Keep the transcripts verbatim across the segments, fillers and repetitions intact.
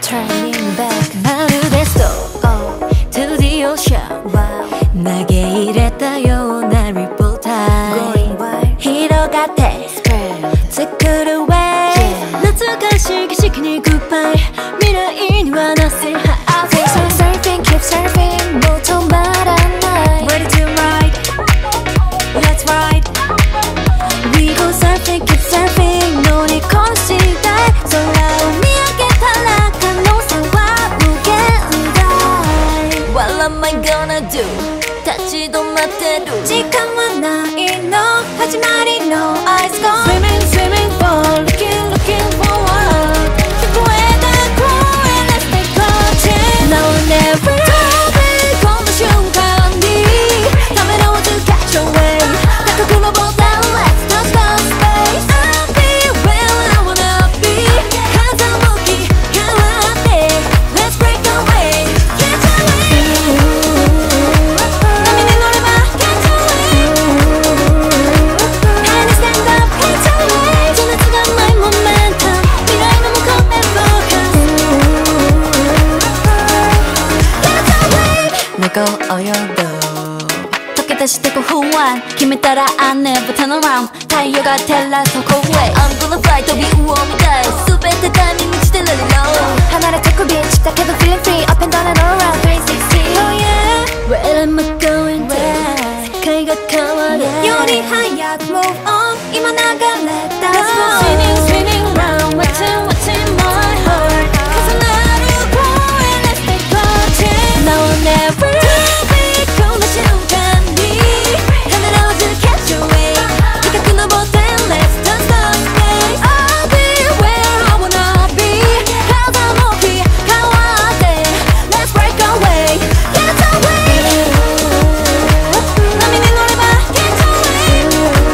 turning backまるでストー to the ocean投げ入れたようなリポーター広がって作る way 懐かしい景色にグッバイ未来には nothing So surfing, keep surfing もう止まらない Ready to ride Let's ride We go surfing, keep surfing 乗り越したい空を見上げたら可能性は無限大 What am I gonna do 立ち止まってる時間はないの始まりの Eyes gone Swimming, swimming for looking, looking forward 聞こえた声 Let's take a chance Now or never この瞬間にためらわず catch your way 高く登った Let's touch the space I'll be where I wanna be 風向き変わって Let's break away Catch a wave 波に乗れば Catch a wave And stand up Catch a wave 情熱がないmomentum 未来の向こうへ focus Catch a wave 猫泳ぐ溶け出してこ不安決めたら I never turn around 太陽が照らすそこへ I'm gonna fly 飛び魚みたい全てタイミングして let it go 離れてくビーチだけど feeling free Up and down and all around three sixty Oh yeah Where am I going to 世界が変わるより早く move on 今流れた Let's go Spinning spinning round What's in what's in my heart 重なる声 Let's take a chance Now or never この瞬間にためらわず catch your way 高く登って Let's touch the space I'll be where I wanna be 風向き変わって Let's break away Catch a wave 波に乗れば Catch a wave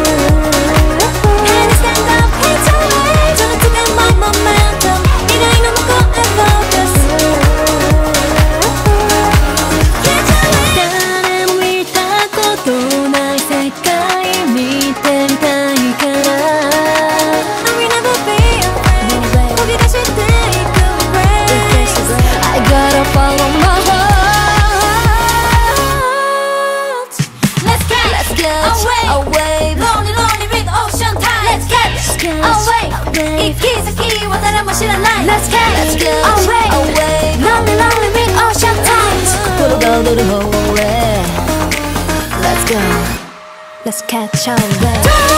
And stand up Catch a wave 情熱がない momentum 未来の向こうへ focus Catch a wave 誰も見たことない世界見てみたいから I will never be afraid 飛び出していく Grace I gotta follow my heart Let's catch a wave Lonely lonely with ocean tide Let's catch a wave 行き先は誰も知らない Let's catch a wave Lonely lonely with ocean tide 心が踊る方へ Let's go Let's catch a wave